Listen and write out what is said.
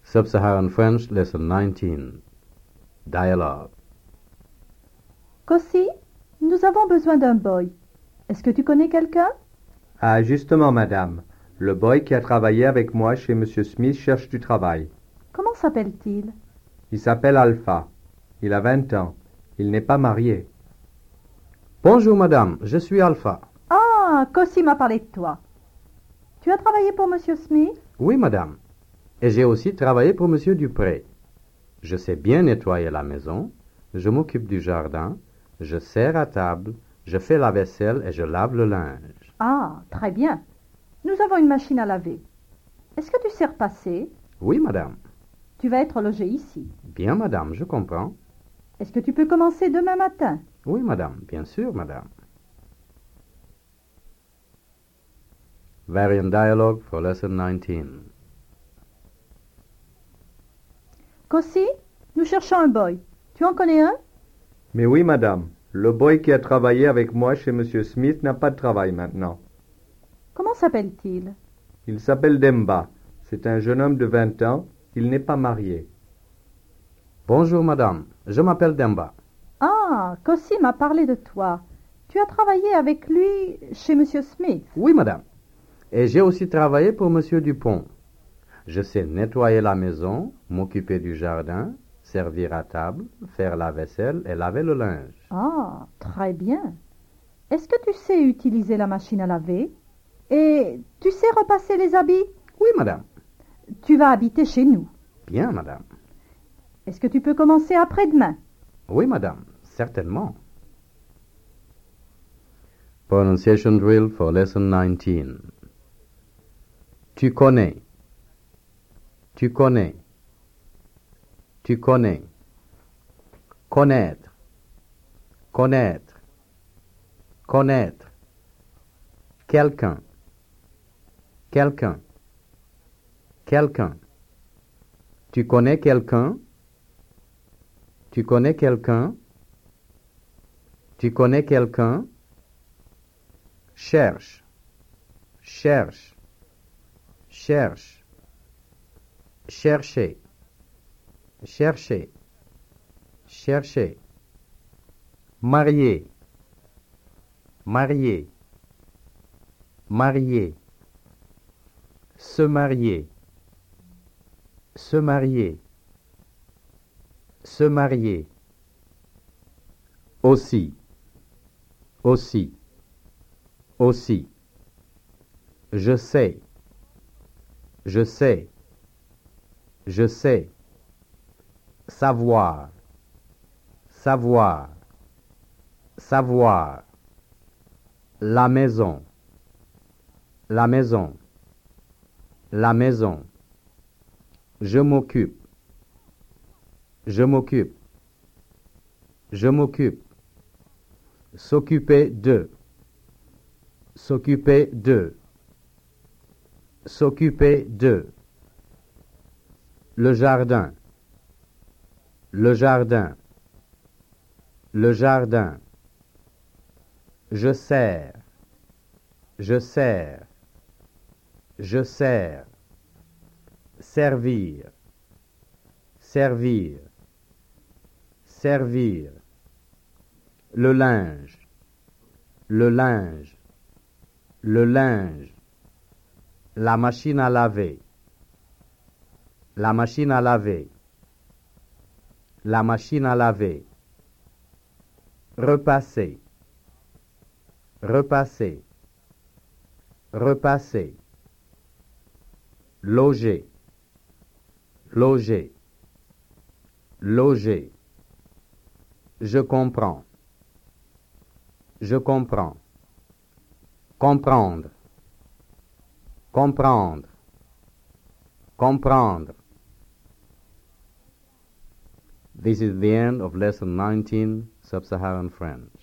Sub-Saharan French, Lesson 19. Dialogue. Cossi, nous avons besoin d'un boy. Est-ce que tu connais quelqu'un? Ah, justement, madame. Le boy qui a travaillé avec moi chez Monsieur Smith cherche du travail. Comment s'appelle-t-il? Il s'appelle Alpha. Il a 20 ans. Il n'est pas marié. Bonjour, madame. Je suis Alpha. Ah, Cossi m'a parlé de toi. Tu as travaillé pour Monsieur Smith? Oui, madame. Et j'ai aussi travaillé pour monsieur Dupré. Je sais bien nettoyer la maison. Je m'occupe du jardin. Je sers à table. Je fais la vaisselle et je lave le linge. Ah, très bien. Nous avons une machine à laver. Est-ce que tu sais repasser? Oui, madame. Tu vas être logé ici. Bien, madame, je comprends. Est-ce que tu peux commencer demain matin? Oui, madame. Bien sûr, madame. Variant dialogue for lesson 19. Cossi, nous cherchons un boy. Tu en connais un? Mais oui, madame. Le boy qui a travaillé avec moi chez Monsieur Smith n'a pas de travail maintenant. Comment s'appelle-t-il? Il s'appelle Demba. C'est un jeune homme de 20 ans. Il n'est pas marié. Bonjour, madame. Je m'appelle Demba. Ah, Cossi m'a parlé de toi. Tu as travaillé avec lui chez Monsieur Smith. Oui, madame. Et j'ai aussi travaillé pour monsieur Dupont. Je sais nettoyer la maison, m'occuper du jardin, servir à table, faire la vaisselle et laver le linge. Ah, très bien. Est-ce que tu sais utiliser la machine à laver? Et tu sais repasser les habits? Oui, madame. Tu vas habiter chez nous. Bien, madame. Est-ce que tu peux commencer après-demain? Oui, madame. Certainement. Pronunciation drill for lesson 19. Tu connais. Tu connais. Tu connais. Connaître. Connaître. Connaître. Quelqu'un. Quelqu'un. Quelqu'un. Tu connais quelqu'un? Tu connais quelqu'un? Tu connais quelqu'un? Cherche. Cherche. Cherche. Chercher. Chercher. Chercher. Marier. Marier. Marier. Se marier. Se marier. Se marier. Aussi. Aussi. Aussi. Je sais. Je sais. Je sais. Savoir. Savoir. Savoir. La maison. La maison. La maison. Je m'occupe. Je m'occupe. Je m'occupe. S'occuper de. S'occuper de. S'occuper de. Le jardin. Le jardin. Le jardin. Je sers. Je sers. Je sers. Servir. Servir. Servir. Le linge. Le linge. Le linge. La machine à laver. La machine à laver. La machine à laver. Repasser. Repasser. Repasser. Loger. Loger. Loger. Je comprends. Je comprends. Comprendre. Comprendre. Comprendre. This is the end of lesson 19, Sub-Saharan French.